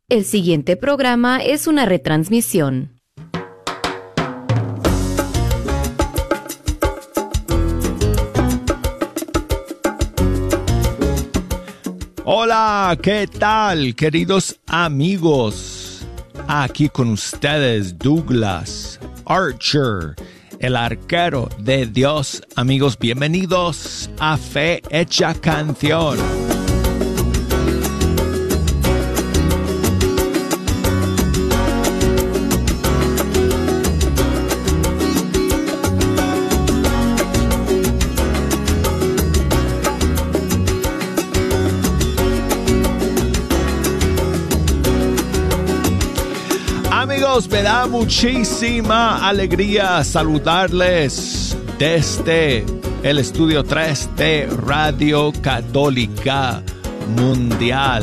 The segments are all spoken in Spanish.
El siguiente programa es una retransmisión. Hola, ¿qué tal, queridos amigos? Aquí con ustedes Douglas Archer, el arquero de Dios. Amigos, bienvenidos a Fe Hecha Canción. Me da muchísima alegría saludarles desde el estudio 3 de Radio Católica Mundial.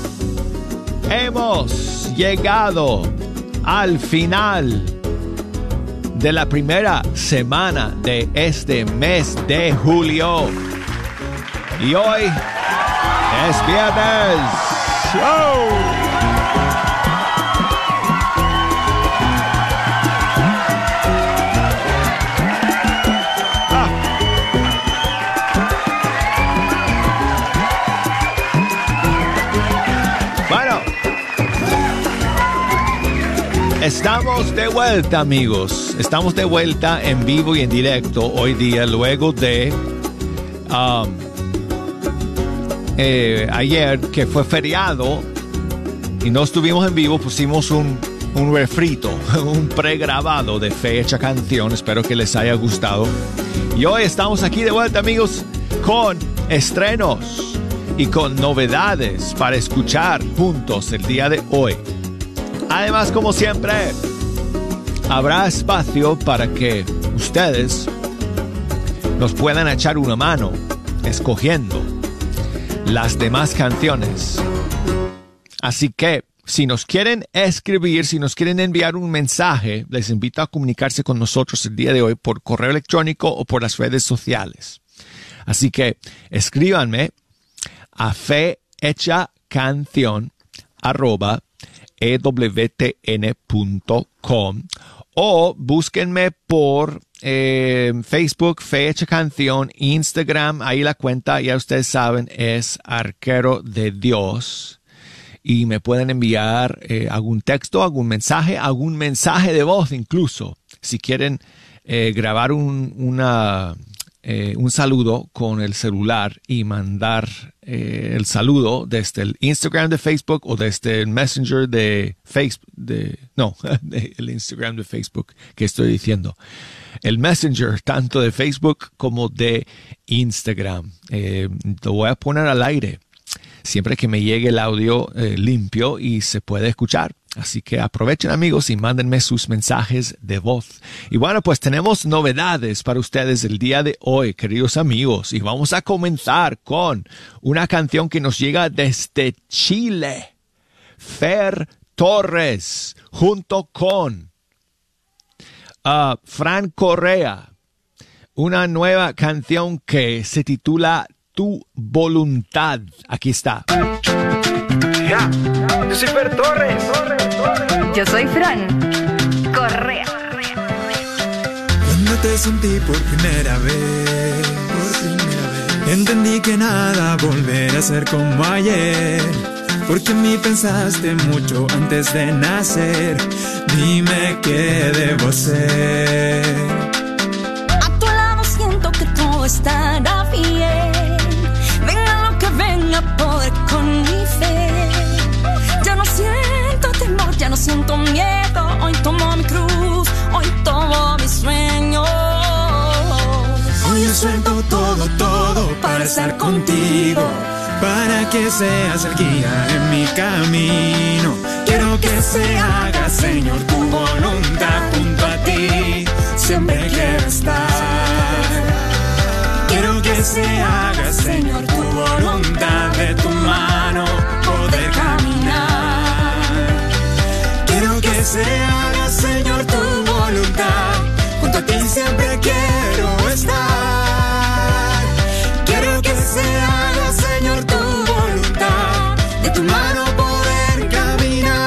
Hemos llegado al final de la primera semana de este mes de julio. Y hoy es viernes. ¡Oh! Estamos de vuelta, amigos. Estamos de vuelta en vivo y en directo hoy día, luego de ayer, que fue feriado y no estuvimos en vivo. Pusimos un refrito, un pregrabado de Fe Hecha Canción. Espero que les haya gustado. Y hoy estamos aquí de vuelta, amigos, con estrenos y con novedades para escuchar juntos el día de hoy. Además, como siempre, habrá espacio para que ustedes nos puedan echar una mano escogiendo las demás canciones. Así que, si nos quieren escribir, si nos quieren enviar un mensaje, les invito a comunicarse con nosotros el día de hoy por correo electrónico o por las redes sociales. Así que, escríbanme a fehechacancion@ewtn.com o búsquenme por Facebook, Fe Hecha Canción, Instagram, ahí la cuenta, ya ustedes saben, es Arquero de Dios. Y me pueden enviar algún texto, algún mensaje de voz incluso, si quieren grabar un saludo con el celular y mandar el saludo desde el Instagram de Facebook o desde el Messenger de Facebook, el Instagram de Facebook que estoy diciendo. El Messenger tanto de Facebook como de Instagram. Lo voy a poner al aire siempre que me llegue el audio limpio y se puede escuchar. Así que aprovechen, amigos, y mándenme sus mensajes de voz. Y bueno, pues tenemos novedades para ustedes el día de hoy, queridos amigos. Y vamos a comenzar con una canción que nos llega desde Chile. Fer Torres, junto con Fran Correa. Una nueva canción que se titula Tu Voluntad. Aquí está. Ja, yo soy Fer Torres. Yo soy Fran Correa. Cuando te sentí por primera vez, entendí que nada volverá a ser como ayer, porque en mí pensaste mucho antes de nacer. Dime qué debo hacer. A tu lado siento que todo estará bien. Venga lo que venga, poder con mi fe. Ya no siento temor, ya no siento miedo. Hoy tomo mi cruz, hoy tomo mis sueños. Hoy yo suelto todo para estar contigo, para que seas el guía en mi camino. Quiero que se haga, Señor, tu voluntad. Junto a ti siempre quiero estar. Quiero que se haga, Señor, tu voluntad. De tu mano poder caminar. Quiero que se haga, Señor, tu voluntad. Junto a ti siempre quiero estar. Quiero que se haga, Señor, tu voluntad. De tu mano poder caminar.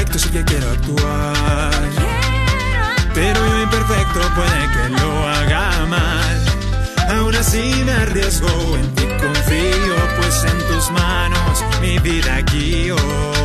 perfecto, sí que quiero actuar. Pero yo imperfecto puede que lo haga mal. Aún así me arriesgo, en ti confío, pues en tus manos mi vida guío.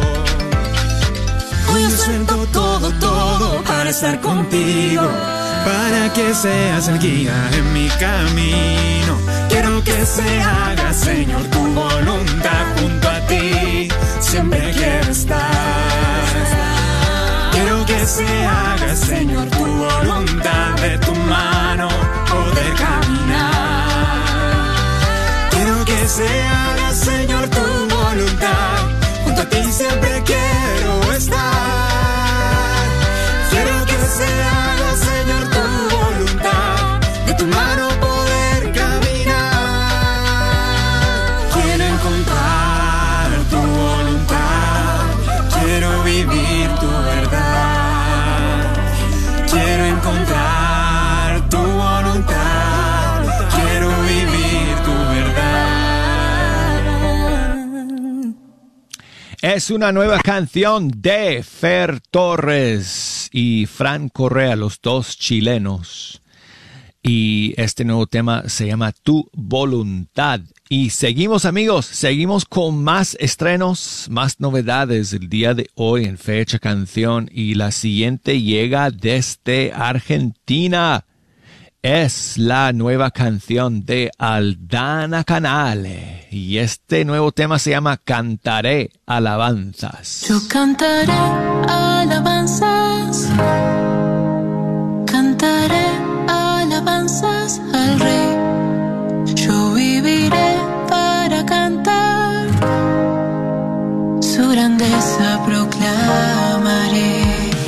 Hoy yo suelto todo, todo para estar contigo, para que seas el guía en mi camino. Quiero que se haga, Señor, tu voluntad. Junto a ti siempre quiero estar. Quiero que se haga, Señor, tu voluntad. De tu mano poder caminar. Quiero que se haga, Señor, tu voluntad. Junto a ti siempre quiero estar. Quiero que se haga, Señor, tu voluntad. De tu mano poder caminar. Quiero encontrar tu voluntad. Quiero vivir tu verdad. Quiero encontrar tu voluntad. Quiero vivir tu verdad. Es una nueva canción de Fer Torres y Fran Correa, los dos chilenos. Y este nuevo tema se llama Tu Voluntad. Y seguimos, amigos, seguimos con más estrenos, más novedades el día de hoy en Fecha Canción. Y la siguiente llega desde Argentina. Es la nueva canción de Aldana Canale. Y este nuevo tema se llama Cantaré Alabanzas. Yo cantaré alabanzas. Cantaré alabanzas al Rey. Yo viviré para cantar. Su grandeza proclamaré.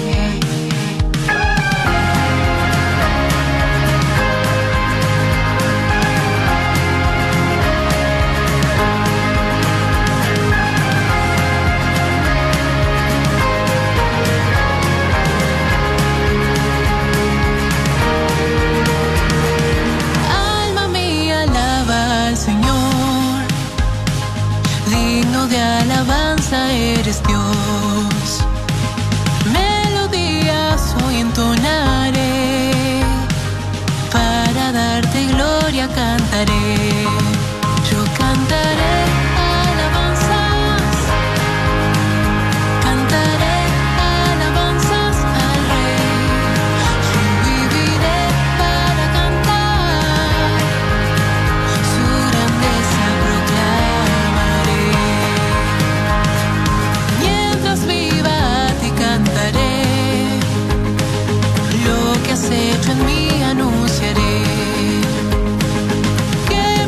De alabanza eres Dios. Melodías hoy entonaré. Para darte gloria cantaré. Yo cantaré alabanzas. Cantaré alabanzas al Rey. Yo viviré para cantar. Su grandeza proclamaré. Mientras viva te cantaré. Lo que has hecho en mí anunciaré. Que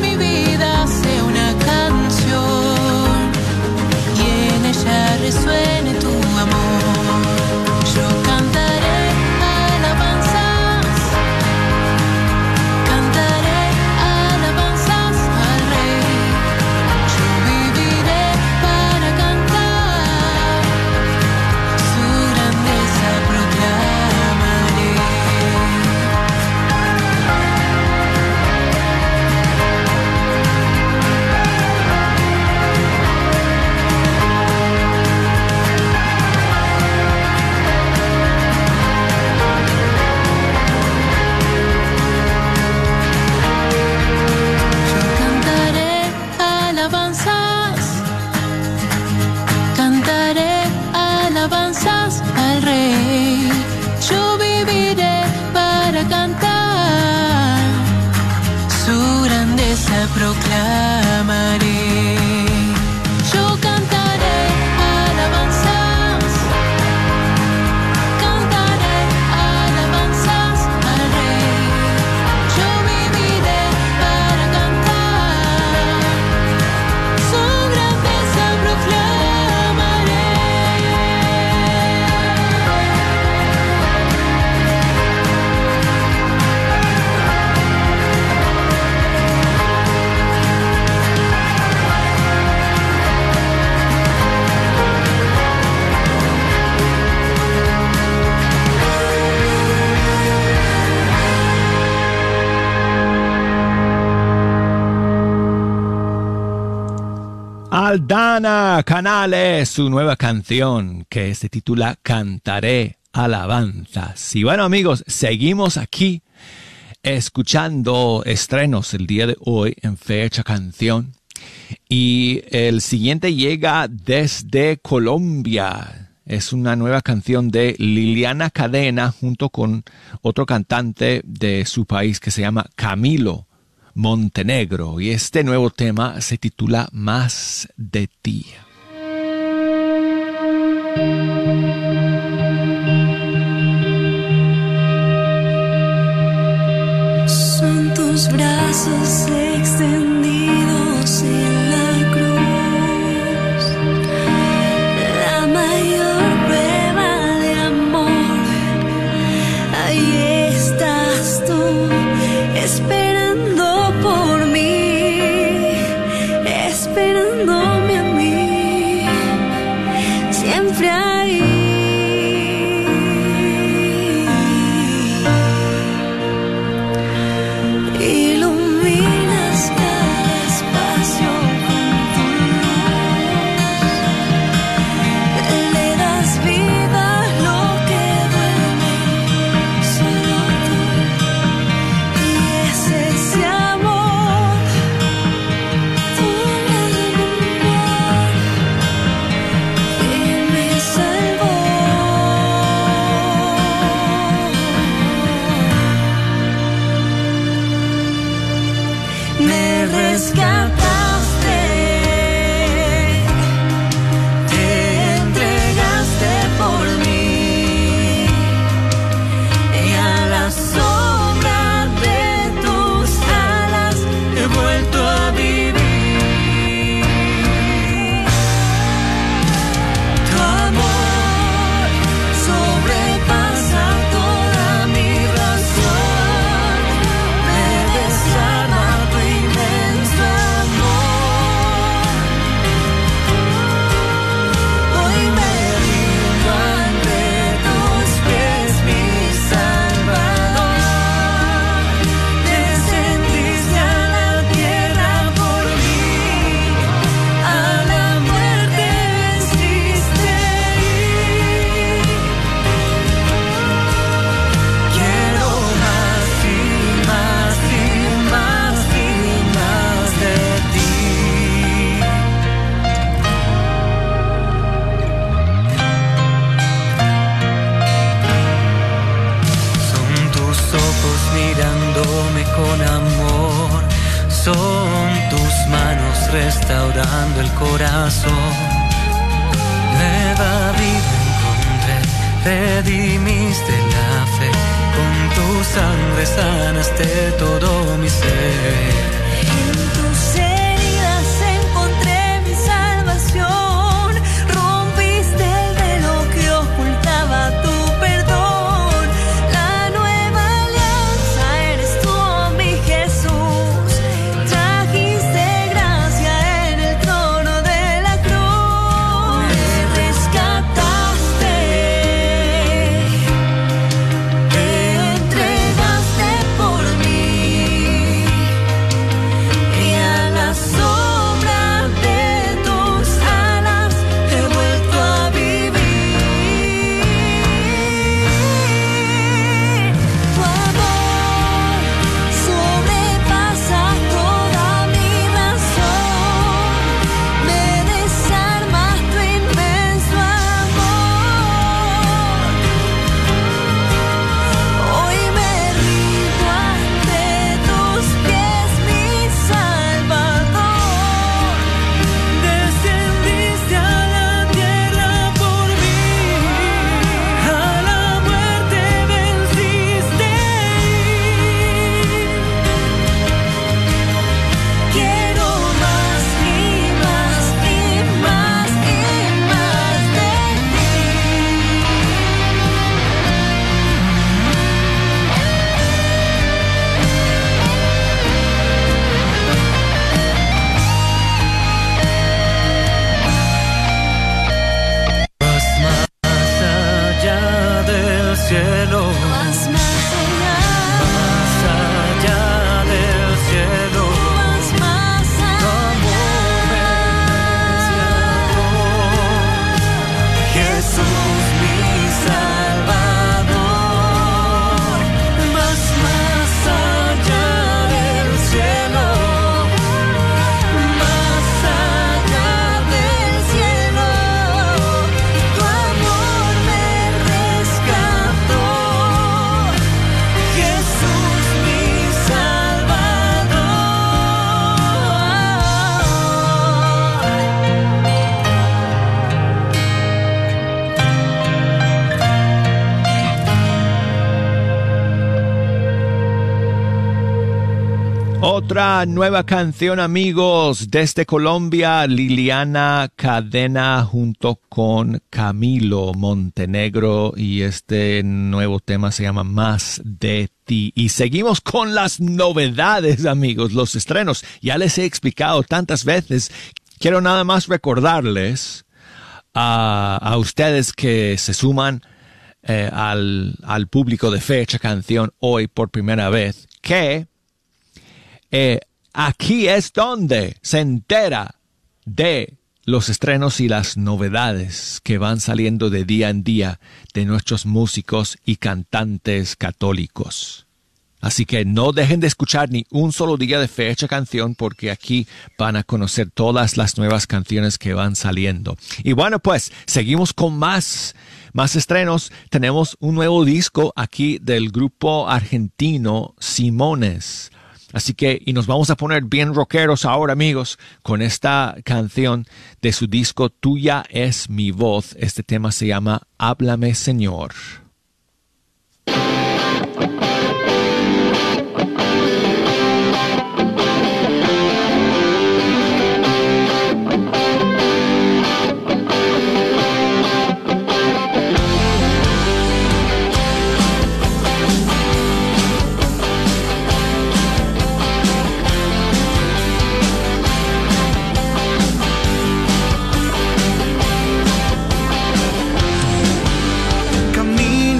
Aldana Canales, su nueva canción que se titula Cantaré alabanzas. Y bueno, amigos, seguimos aquí escuchando estrenos el día de hoy en Fecha Canción. Y el siguiente llega desde Colombia. Es una nueva canción de Liliana Cadena junto con otro cantante de su país que se llama Camilo Montenegro. Y este nuevo tema se titula Más de ti. Son tus brazos extendidos en la cruz, la mayor prueba de amor. Ahí estás tú, esperando por mí, esperándome a mí, siempre ahí. Iluminas cada espacio con tu luz, le das vida a lo que duerme, solo tú. Y es ese amor, tu gran amor, que me salvó. Me rescataste, te entregaste por mí, y a la sombra de tus alas he vuelto a vivir. Tu amor sobrepasa toda mi razón, me desarma tu inmenso amor. Hoy me rindo ante tus pies, mi Salvador. Descendiste a la tierra por mí, a la muerte venciste. Quiero más y más y más y más de ti. Son tus ojos mirándome con amor, son tus manos restaurando el corazón. Nueva vida encontré, redimiste la fe, con tu sangre sanaste todo mi ser. En tus heridas encontré mi salvación, rompiste el velo que ocultaba tu perdón. La nueva alianza eres tú, mi Jesús, trajiste gracia en el trono de la cruz. Me rescataste, te entregaste por mí, y otra nueva canción, amigos, desde Colombia, Liliana Cadena junto con Camilo Montenegro, y este nuevo tema se llama Más de ti. Y seguimos con las novedades, amigos, los estrenos. Ya les he explicado tantas veces. Quiero nada más recordarles a ustedes que se suman al público de Fecha Canción hoy por primera vez, que aquí es donde se entera de los estrenos y las novedades que van saliendo de día en día de nuestros músicos y cantantes católicos. Así que no dejen de escuchar ni un solo día de Fecha Canción, porque aquí van a conocer todas las nuevas canciones que van saliendo. Y bueno, pues seguimos con más estrenos. Tenemos un nuevo disco aquí del grupo argentino Simones. Así que, y nos vamos a poner bien rockeros ahora, amigos, con esta canción de su disco Tuya es mi voz. Este tema se llama Háblame, Señor. Camino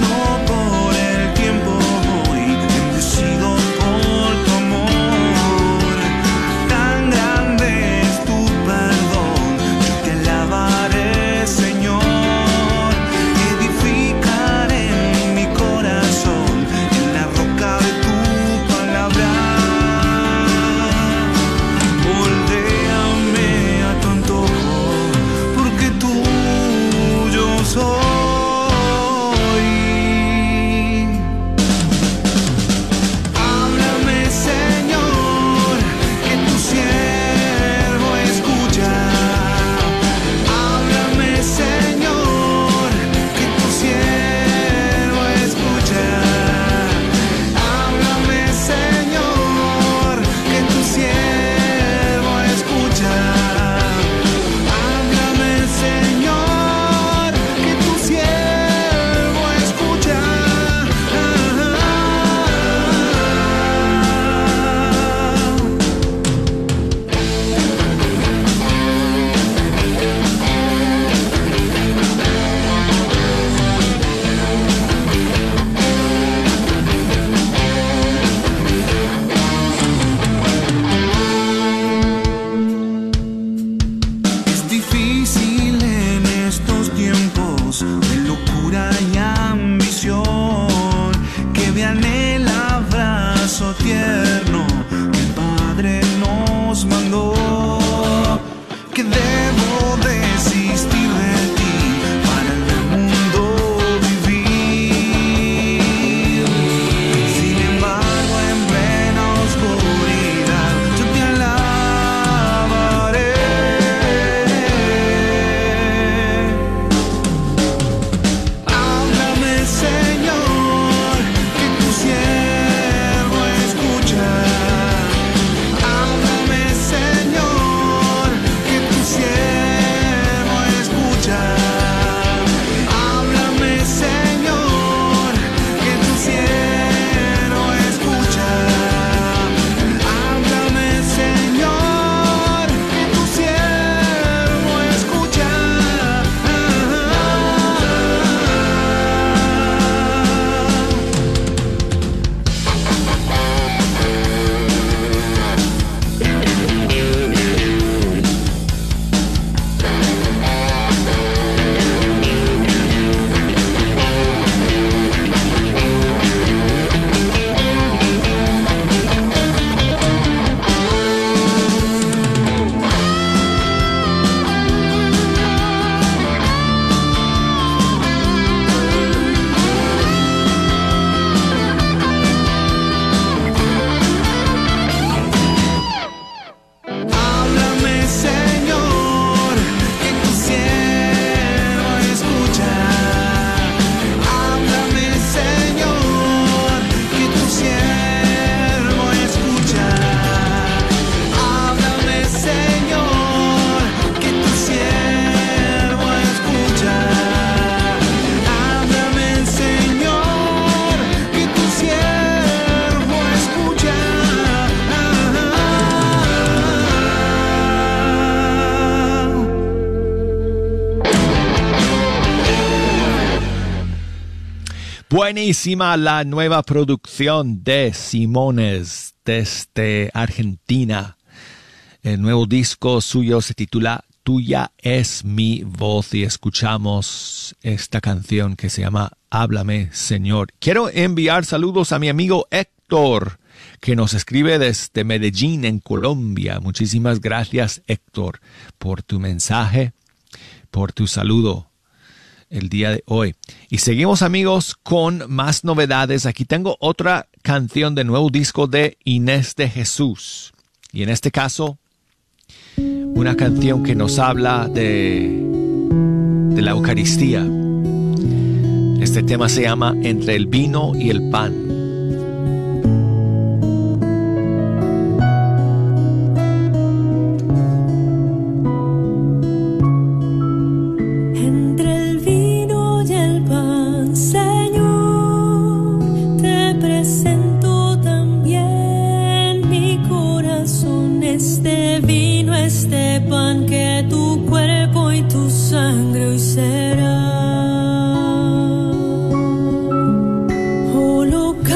Buenísima la nueva producción de Simones desde Argentina. El nuevo disco suyo se titula Tuya es mi voz y escuchamos esta canción que se llama Háblame, Señor. Quiero enviar saludos a mi amigo Héctor, que nos escribe desde Medellín, en Colombia. Muchísimas gracias, Héctor, por tu mensaje, por tu saludo el día de hoy. Y seguimos, amigos, con más novedades. Aquí tengo otra canción de nuevo disco de Inés de Jesús. Y en este caso, una canción que nos habla de la Eucaristía. Este tema se llama Entre el vino y el pan. Será holocaust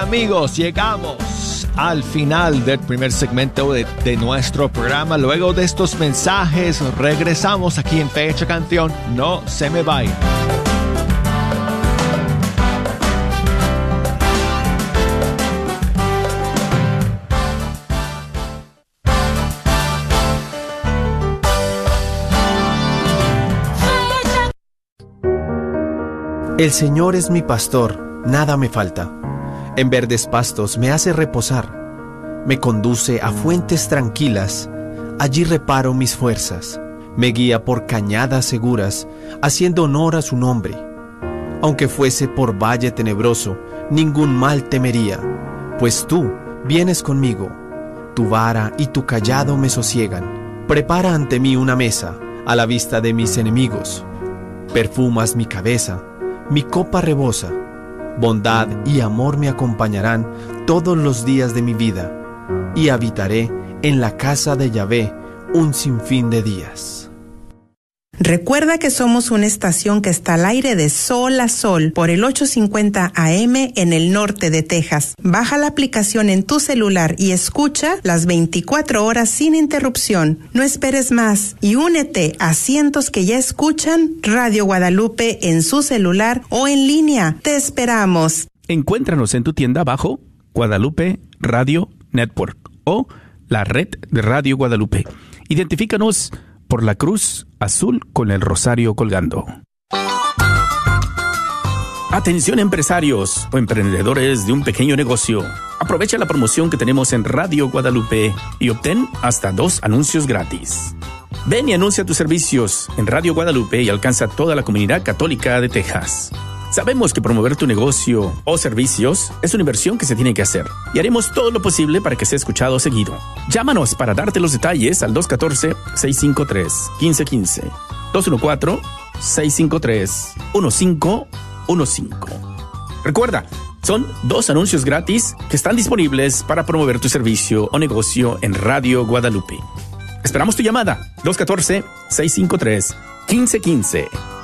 Amigos, llegamos al final del primer segmento de nuestro programa. Luego de estos mensajes, regresamos aquí en Fecha Canción. No se me vayan. El Señor es mi pastor, nada me falta. En verdes pastos me hace reposar. Me conduce a fuentes tranquilas, allí reparo mis fuerzas. Me guía por cañadas seguras, haciendo honor a su nombre. Aunque fuese por valle tenebroso, ningún mal temería, pues tú vienes conmigo. Tu vara y tu cayado me sosiegan. Prepara ante mí una mesa, a la vista de mis enemigos. Perfumas mi cabeza, mi copa rebosa. Bondad y amor me acompañarán todos los días de mi vida, y habitaré en la casa de Yahvé un sinfín de días. Recuerda que somos una estación que está al aire de sol a sol por el 850 AM en el norte de Texas. Baja la aplicación en tu celular y escucha las 24 horas sin interrupción. No esperes más y únete a cientos que ya escuchan Radio Guadalupe en su celular o en línea. ¡Te esperamos! Encuéntranos en tu tienda bajo Guadalupe Radio Network o la red de Radio Guadalupe. Identifícanos por la cruz azul con el rosario colgando. Atención empresarios o emprendedores de un pequeño negocio. Aprovecha la promoción que tenemos en Radio Guadalupe y obtén hasta 2 anuncios gratis. Ven y anuncia tus servicios en Radio Guadalupe y alcanza a toda la comunidad católica de Texas. Sabemos que promover tu negocio o servicios es una inversión que se tiene que hacer y haremos todo lo posible para que sea escuchado seguido. Llámanos para darte los detalles al 214-653-1515, 214-653-1515. Recuerda, son 2 anuncios gratis que están disponibles para promover tu servicio o negocio en Radio Guadalupe. Esperamos tu llamada, 214-653-1515.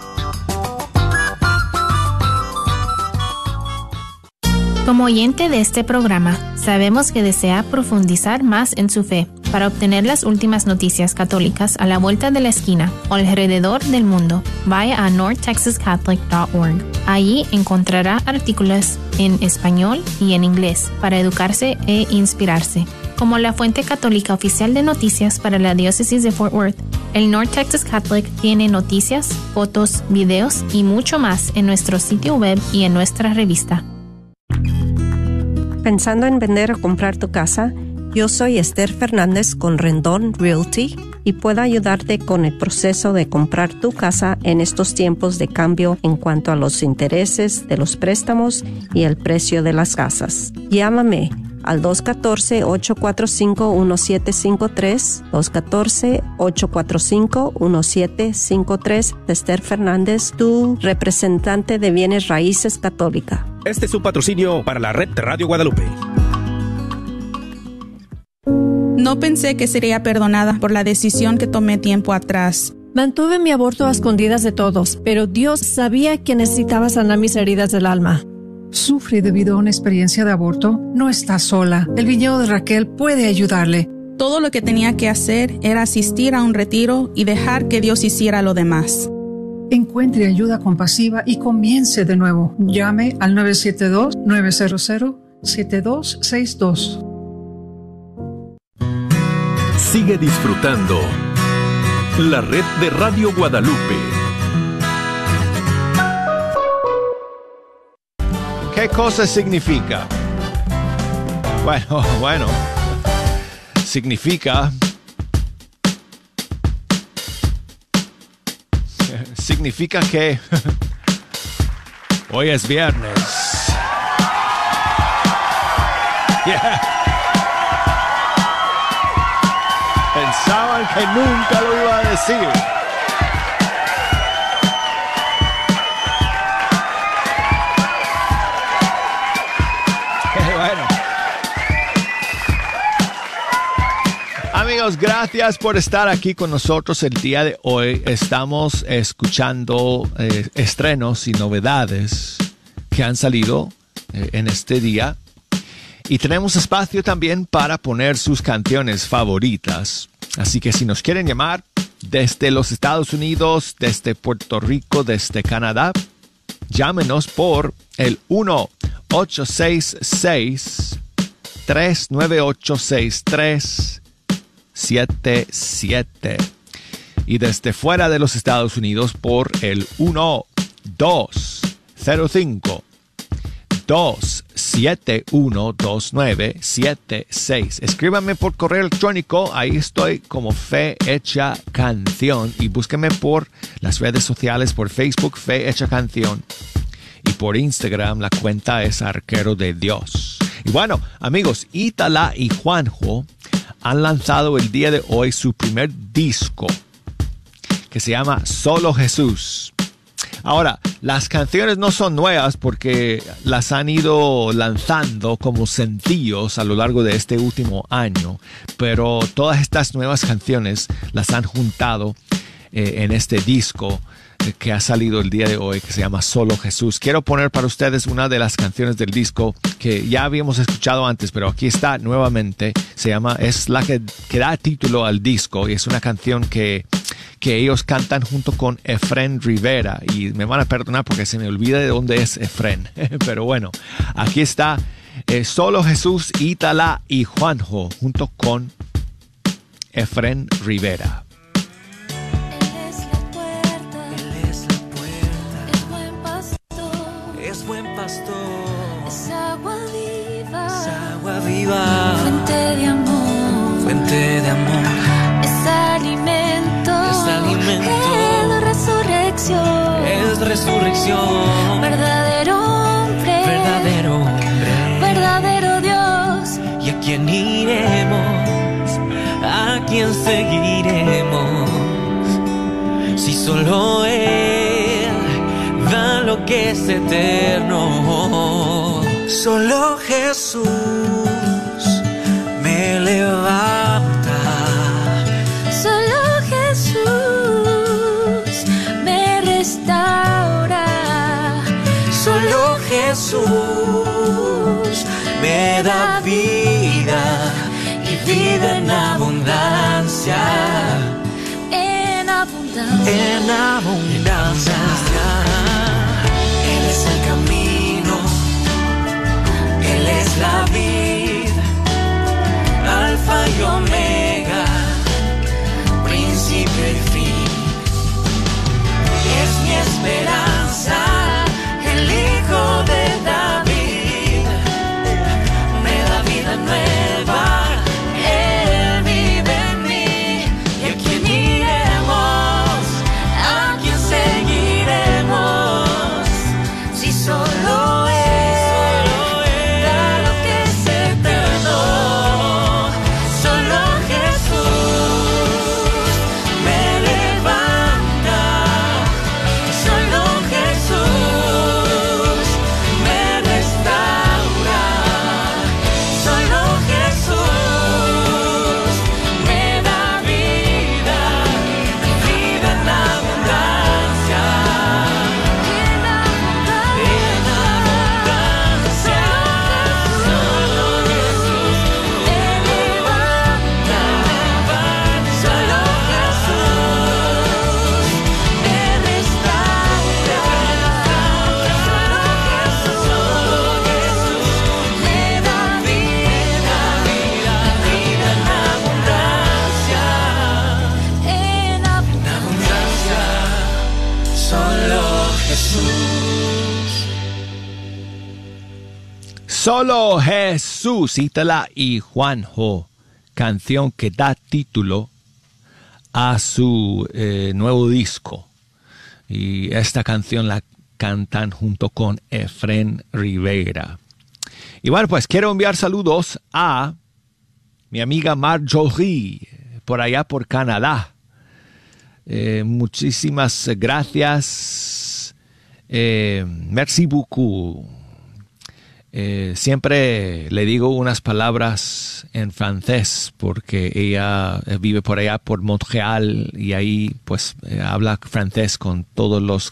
Como oyente de este programa, sabemos que desea profundizar más en su fe. Para obtener las últimas noticias católicas a la vuelta de la esquina o alrededor del mundo, vaya a northtexascatholic.org. Allí encontrará artículos en español y en inglés para educarse e inspirarse. Como la fuente católica oficial de noticias para la diócesis de Fort Worth, el North Texas Catholic tiene noticias, fotos, videos y mucho más en nuestro sitio web y en nuestra revista. ¿Pensando en vender o comprar tu casa? Yo soy Esther Fernández con Rendón Realty y puedo ayudarte con el proceso de comprar tu casa en estos tiempos de cambio en cuanto a los intereses de los préstamos y el precio de las casas. Llámame al 214-845-1753, 214-845-1753, Esther Fernández, tu representante de bienes raíces católica. Este es un patrocinio para la red de Radio Guadalupe. No pensé que sería perdonada por la decisión que tomé tiempo atrás. Mantuve mi aborto a escondidas de todos, pero Dios sabía que necesitaba sanar mis heridas del alma. Sufre debido a una experiencia de aborto. No está sola. El viñedo de Raquel puede ayudarle. Todo lo que tenía que hacer era asistir a un retiro y dejar que Dios hiciera lo demás. Encuentre ayuda compasiva y comience de nuevo. Llame al 972-900-7262. Sigue disfrutando la red de Radio Guadalupe. ¿Qué cosa significa? Bueno, significa que hoy es viernes. Yeah. Pensaban que nunca lo iba a decir. Bueno. Amigos, gracias por estar aquí con nosotros el día de hoy. Estamos escuchando estrenos y novedades que han salido en este día. Y tenemos espacio también para poner sus canciones favoritas. Así que si nos quieren llamar desde los Estados Unidos, desde Puerto Rico, desde Canadá, llámenos por el 1-866-398-6377. Y desde fuera de los Estados Unidos por el 1-205-271-2976. Escríbanme por correo electrónico, ahí estoy como Fe Hecha Canción, y búsquenme por las redes sociales, por Facebook Fe Hecha Canción, y por Instagram la cuenta es Arquero de Dios. Y bueno, amigos, Ítala y Juanjo han lanzado el día de hoy su primer disco, que se llama Solo Jesús. Ahora, las canciones no son nuevas porque las han ido lanzando como sencillos a lo largo de este último año, pero todas estas nuevas canciones las han juntado en este disco que ha salido el día de hoy, que se llama Solo Jesús. Quiero poner para ustedes una de las canciones del disco que ya habíamos escuchado antes, pero aquí está nuevamente. Es la que da título al disco, y es una canción que ellos cantan junto con Efren Rivera, y me van a perdonar porque se me olvida de dónde es Efren. Pero bueno, aquí está Solo Jesús, Ítala y Juanjo junto con Efren Rivera. Buen pastor, es agua viva, fuente de amor, es alimento, es resurrección, verdadero hombre, verdadero Dios. ¿Y a quién iremos? ¿A quién seguiremos? Si solo Él da lo que es eterno. Solo Jesús me levanta. Solo Jesús me restaura. Solo Jesús me da vida y vida en abundancia. En abundancia. En abundancia. Él es el camino, Él es la vida, alfa y omega, principio y fin. Es mi esperanza, el Hijo de David, me da vida nueva. Él vive en mí. ¿Y a quién iremos? ¿A quién seguiremos? Si solo Él da lo que es eterno. Solo Jesús me levanta. Solo Jesús me restaura. Solo Jesús me da vida y vida en abundancia. En abundancia. Solo Jesús me levanta. Solo Jesús me restaura. Solo Jesús me da vida, vida en abundancia. En abundancia. Solo Jesús. Solo Jesús, Ítala y Juanjo, canción que da título a su nuevo disco. Y esta canción la cantan junto con Efren Rivera. Y bueno, pues quiero enviar saludos a mi amiga Marjorie, por allá por Canadá. Muchísimas gracias. Merci beaucoup. Siempre le digo unas palabras en francés porque ella vive por allá por Montreal y ahí pues habla francés con todos los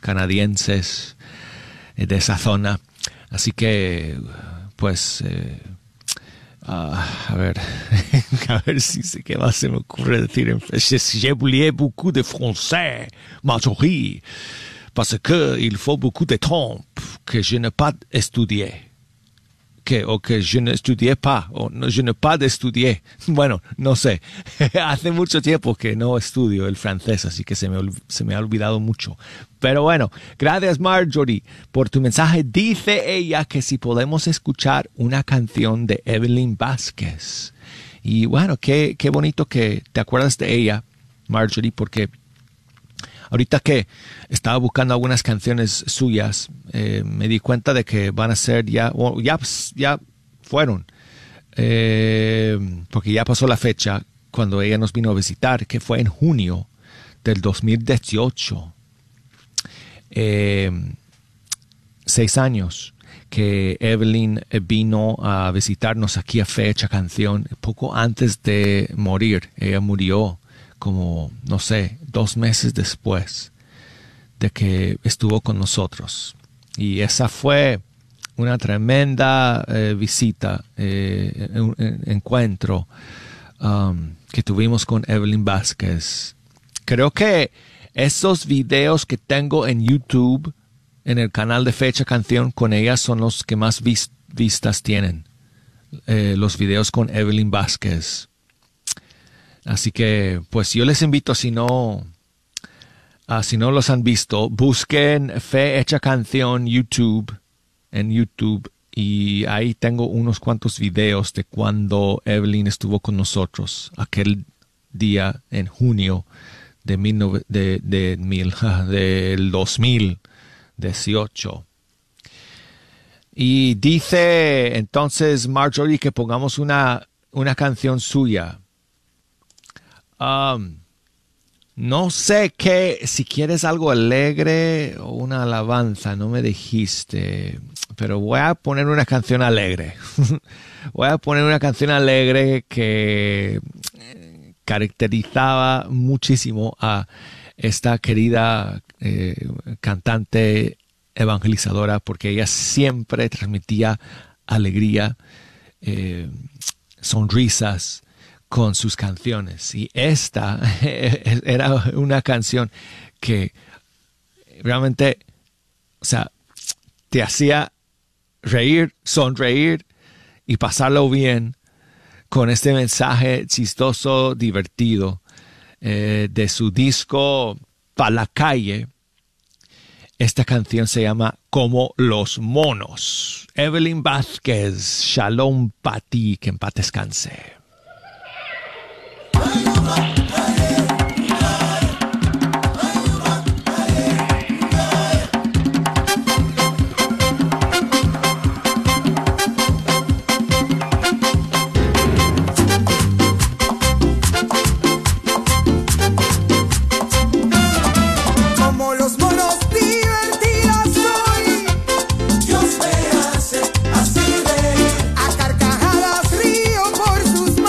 canadienses de esa zona. Así que pues A ver si sé qué más se me ocurre decir en francés. J'ai oublié beaucoup de français, Marjorie, parce que il faut beaucoup de temps que je n'ai pas étudié. Que je no estudié pas, o no, je n'ai pas estudié. Bueno, no sé. Hace mucho tiempo que no estudio el francés, así que se me ha olvidado mucho. Pero bueno, gracias Marjorie por tu mensaje. Dice ella que si podemos escuchar una canción de Evelyn Vázquez. Y bueno, qué bonito que te acuerdas de ella, Marjorie, porque ahorita que estaba buscando algunas canciones suyas, me di cuenta de que van a ser ya fueron, porque ya pasó la fecha cuando ella nos vino a visitar, que fue en junio del 2018. 6 años que Evelyn vino a visitarnos aquí a Fecha Canción, poco antes de morir. Ella murió como, no sé, 2 meses después de que estuvo con nosotros. Y esa fue una tremenda visita, encuentro que tuvimos con Evelyn Vázquez. Creo que esos videos que tengo en YouTube, en el canal de Fecha Canción con ella, son los que más vistas tienen. Los videos con Evelyn Vázquez. Así que, pues yo les invito, si no los han visto, busquen Fe Hecha Canción en YouTube, y ahí tengo unos cuantos videos de cuando Evelyn estuvo con nosotros, aquel día en junio del 2018. Y dice entonces Marjorie que pongamos una canción suya. No sé si quieres algo alegre o una alabanza, no me dijiste, pero voy a poner una canción alegre. Voy a poner una canción alegre que caracterizaba muchísimo a esta querida cantante evangelizadora, porque ella siempre transmitía alegría, sonrisas con sus canciones. Y esta era una canción que realmente, o sea, te hacía reír, sonreír y pasarlo bien con este mensaje chistoso, divertido, de su disco Pa' la Calle. Esta canción se llama Como los monos. Evelyn Vázquez, Shalom pa' ti, que en paz descanse. Como los monos divertidos soy, Dios me hace así reír. A carcajadas río por sus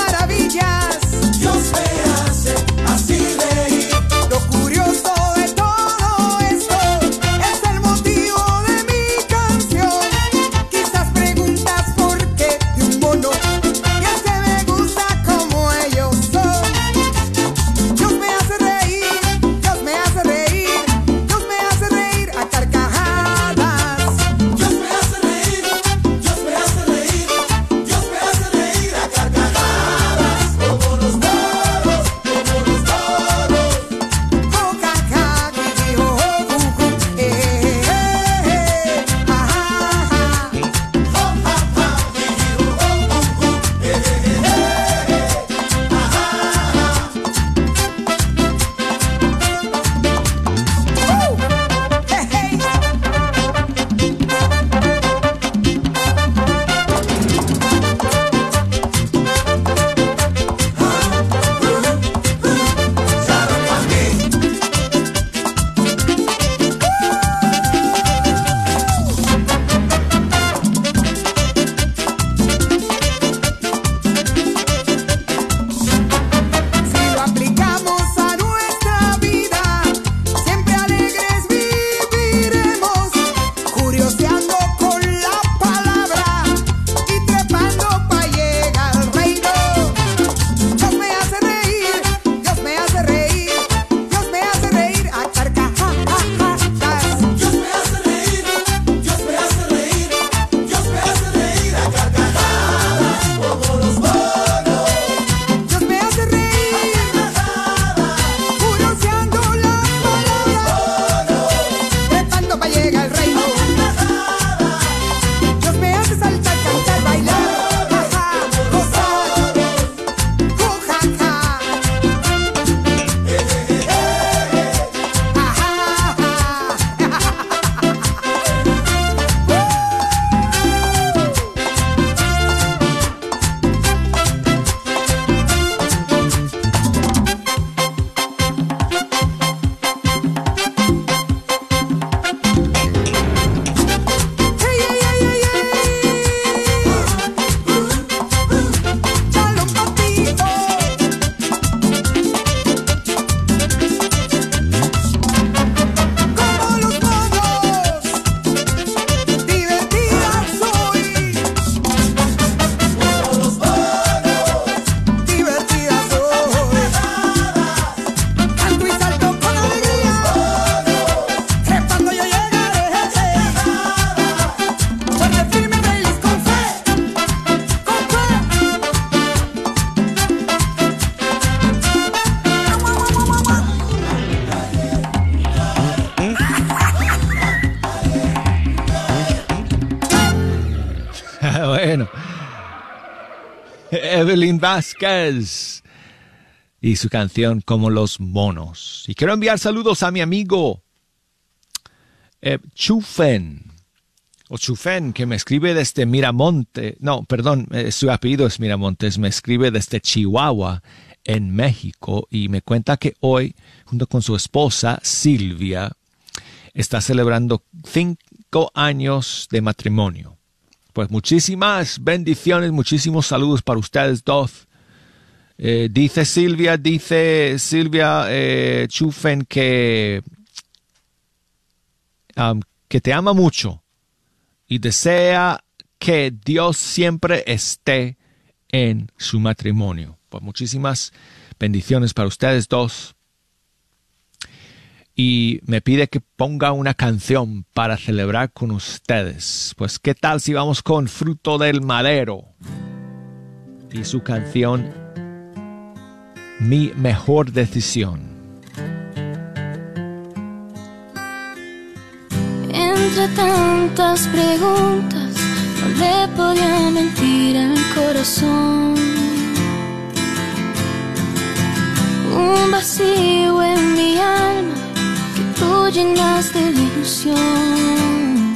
Evelyn Vázquez y su canción Como los monos. Y quiero enviar saludos a mi amigo Chufen, o Chufen, que me escribe desde Miramonte. No, perdón, su apellido es Miramontes. Me escribe desde Chihuahua, en México, y me cuenta que hoy, junto con su esposa Silvia, está celebrando 5 años de matrimonio. Pues muchísimas bendiciones, muchísimos saludos para ustedes dos. Dice Silvia Chufen que te ama mucho y desea que Dios siempre esté en su matrimonio. Pues muchísimas bendiciones para ustedes dos. Y me pide que ponga una canción para celebrar con ustedes. Pues qué tal si vamos con Fruto del Madero y su canción Mi Mejor Decisión. Entre tantas preguntas no le podía mentir al corazón. Un vacío en mi alma que tú llenaste de ilusión.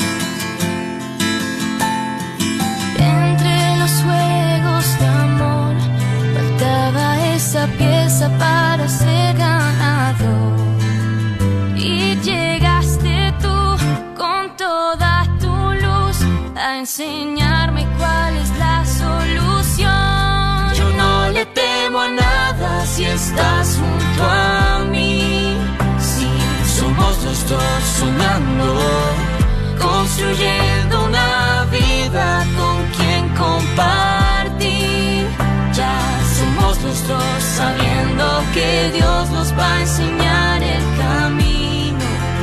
Entre los juegos de amor faltaba esa pieza para ser ganador. Y llegaste tú con toda tu luz a enseñarme cuál es la solución. Yo no le temo a nada si estás junto a mí. Si somos los dos soñando, construyendo una vida con quien compartir. Ya somos los dos sabiendo que Dios nos va a enseñar el camino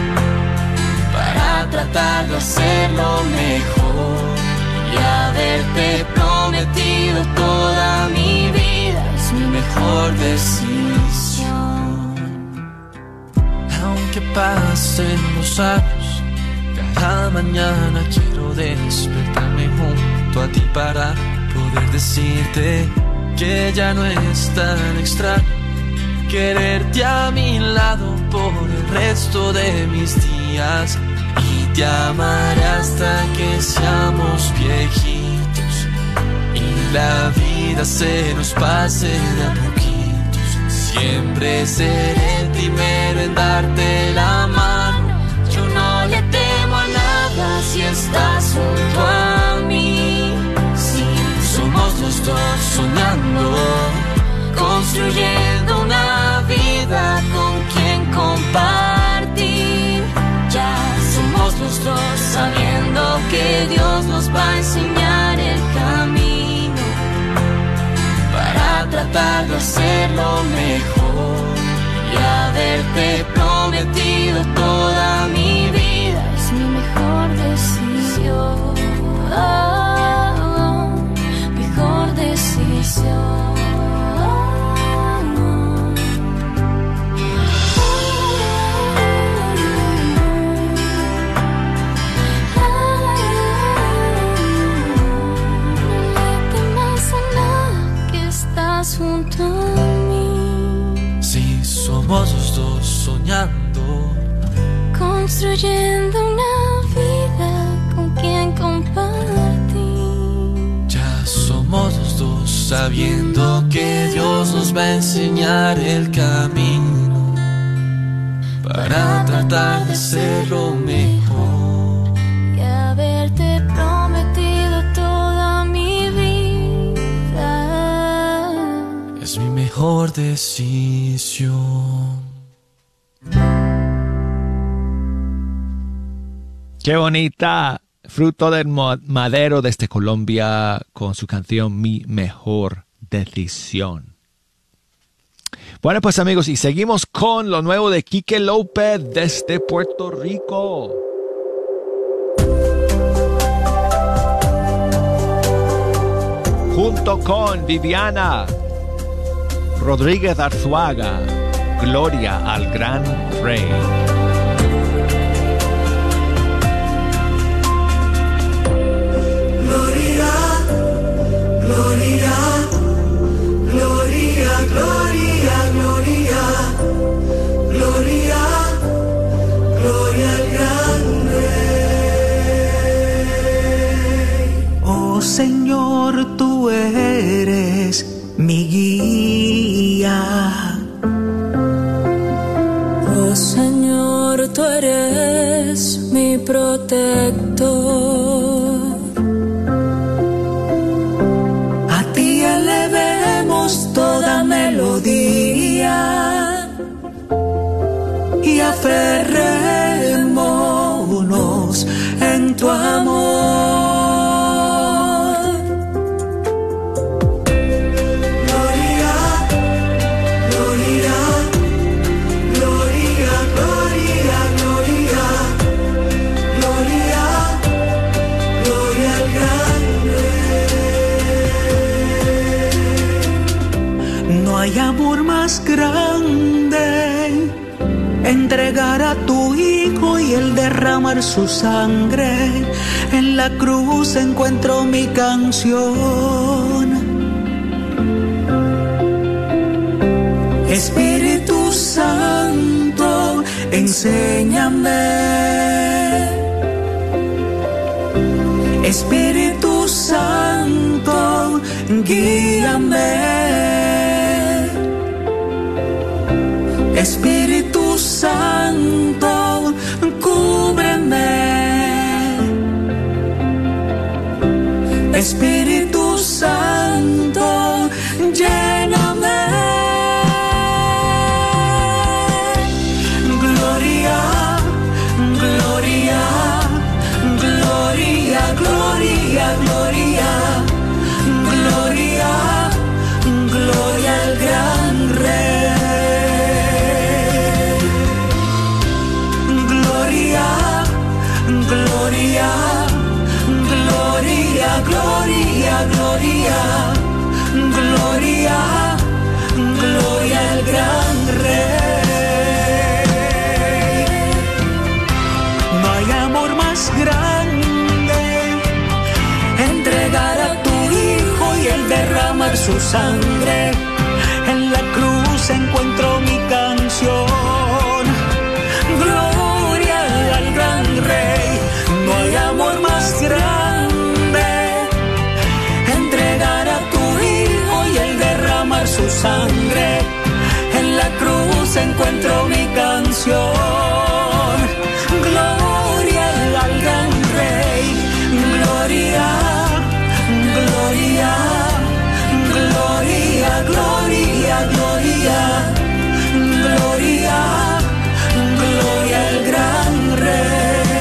para tratar de hacerlo mejor. Y haberte prometido toda mi vida es mi mejor decisión. Aunque pasen los años, cada mañana quiero despertarme junto a ti para poder decirte que ya no es tan extraño quererte a mi lado por el resto de mis días. Y te amaré hasta que seamos viejitos y la vida se nos pase de a poquitos. Siempre seré el primero en darte la mano. Yo no le temo a nada si estás junto a mí. Si somos los dos soñando, construyendo una vida con quien compartir. Ya somos los dos sabiendo que Dios nos va a enseñar el camino para tratar de hacerlo mejor. Y haberte prometido toda mi vida es mi mejor decisión. Mejor decisión. Junto a mí. Si somos los dos soñando, construyendo una vida con quien compartir. Ya somos los dos sabiendo que Dios nos va a enseñar el camino para tratar de hacerlo mejor. Y haberte prometido toda mi vida es mi mejor decisión. Qué bonita, Fruto del Madero desde Colombia con su canción Mi Mejor Decisión. Bueno, pues amigos, y seguimos con lo nuevo de Quique López desde Puerto Rico. Junto con Viviana Rodríguez Arzuaga, Gloria al Gran Rey. Gloria, gloria gloria, gloria, gloria, gloria al gran Rey. Oh Señor, tú eres mi guía. Oh Señor, tú eres mi protector. A ti elevemos toda melodía y aferrémonos en tu amor. Hay amor más grande, entregar a tu Hijo y el derramar su sangre. En la cruz encuentro mi canción. Espíritu Santo, enséñame. Espíritu Santo, guíame. Espíritu Santo, cúbreme. Espíritu Santo, lléname. Gloria, gloria, gloria, gloria, gloria, gloria, gloria al gran Rey. Gloria, gloria, gloria, gloria, gloria, gloria al gran Rey. No hay amor más grande, entregar a tu Hijo y el derramar su sangre. En la cruz encuentro mi canción. Gloria al gran Rey. No hay amor más grande, entregar a tu Hijo y el derramar su sangre. En la cruz encuentro mi canción. Gloria al gran Rey. Gloria, gloria, gloria, gloria, gloria, gloria, gloria al gran Rey.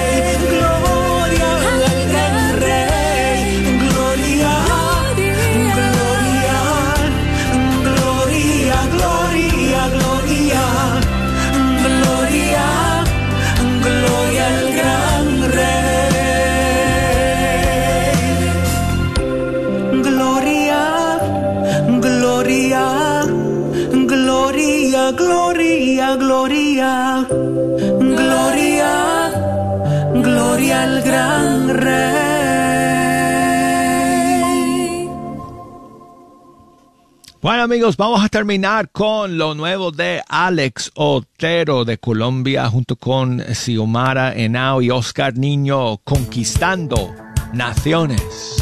Gloria, gloria, gloria, gloria al gran Rey. Bueno amigos, vamos a terminar con lo nuevo de Alex Otero de Colombia junto con Xiomara Henao y Oscar Niño, Conquistando Naciones.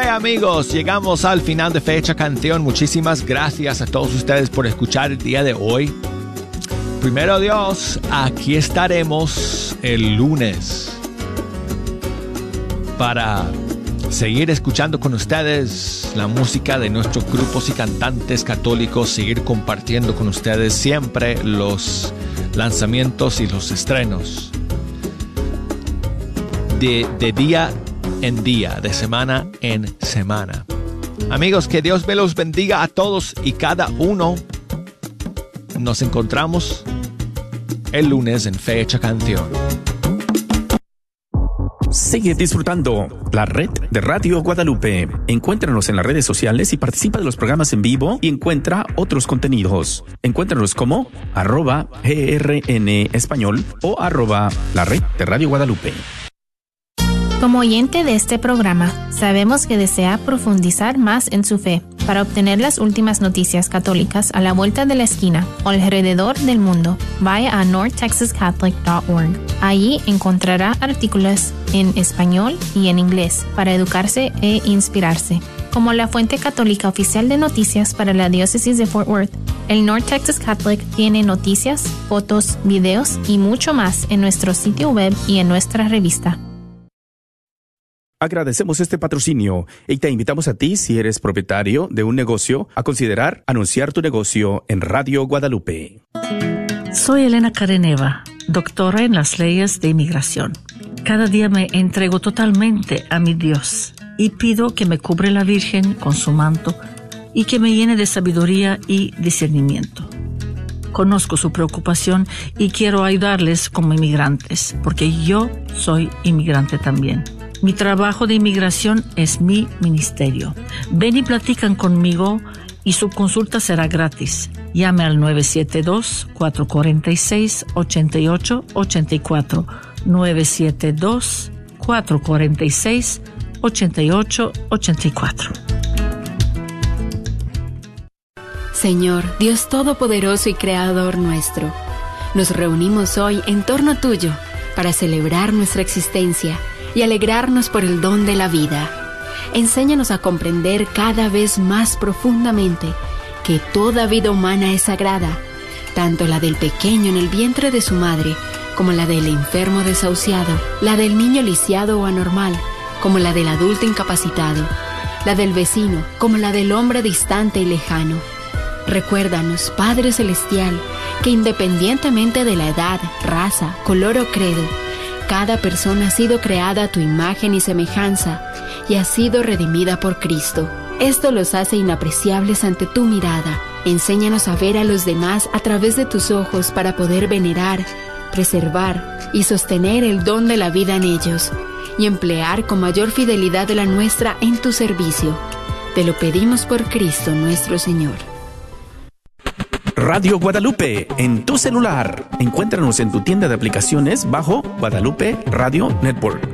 amigos, llegamos al final de Fecha Canción. Muchísimas gracias a todos ustedes por escuchar el día de hoy. Primero Dios, aquí estaremos el lunes para seguir escuchando con ustedes la música de nuestros grupos y cantantes católicos, seguir compartiendo con ustedes siempre los lanzamientos y los estrenos de día en día, de semana en semana. Amigos, que Dios me los bendiga a todos y cada uno. Nos encontramos el lunes en Fecha Canción. Sigue disfrutando la red de Radio Guadalupe. Encuéntranos en las redes sociales y participa de los programas en vivo y encuentra otros contenidos. Encuéntranos como @GRN Español o @la red de Radio Guadalupe. Como oyente de este programa, sabemos que desea profundizar más en su fe. Para obtener las últimas noticias católicas a la vuelta de la esquina o alrededor del mundo, vaya a northtexascatholic.org. Allí encontrará artículos en español y en inglés para educarse e inspirarse. Como la fuente católica oficial de noticias para la diócesis de Fort Worth, el North Texas Catholic tiene noticias, fotos, videos y mucho más en nuestro sitio web y en nuestra revista. Agradecemos este patrocinio y te invitamos a ti, si eres propietario de un negocio, a considerar anunciar tu negocio en Radio Guadalupe. Soy Elena Careneva, doctora en las leyes de inmigración. Cada día me entrego totalmente a mi Dios y pido que me cubre la Virgen con su manto y que me llene de sabiduría y discernimiento. Conozco su preocupación y quiero ayudarles como inmigrantes, porque yo soy inmigrante también. Mi trabajo de inmigración es mi ministerio. Ven y platican conmigo y su consulta será gratis. Llame al 972-446-8884. 972-446-8884. Señor, Dios Todopoderoso y Creador nuestro, nos reunimos hoy en torno tuyo para celebrar nuestra existencia y alegrarnos por el don de la vida. Enséñanos a comprender cada vez más profundamente que toda vida humana es sagrada, tanto la del pequeño en el vientre de su madre, como la del enfermo desahuciado, la del niño lisiado o anormal, como la del adulto incapacitado, la del vecino, como la del hombre distante y lejano. Recuérdanos, Padre Celestial, que independientemente de la edad, raza, color o credo, cada persona ha sido creada a tu imagen y semejanza y ha sido redimida por Cristo. Esto los hace inapreciables ante tu mirada. Enséñanos a ver a los demás a través de tus ojos para poder venerar, preservar y sostener el don de la vida en ellos y emplear con mayor fidelidad de la nuestra en tu servicio. Te lo pedimos por Cristo nuestro Señor. Radio Guadalupe en tu celular. Encuéntranos en tu tienda de aplicaciones bajo Guadalupe Radio Network.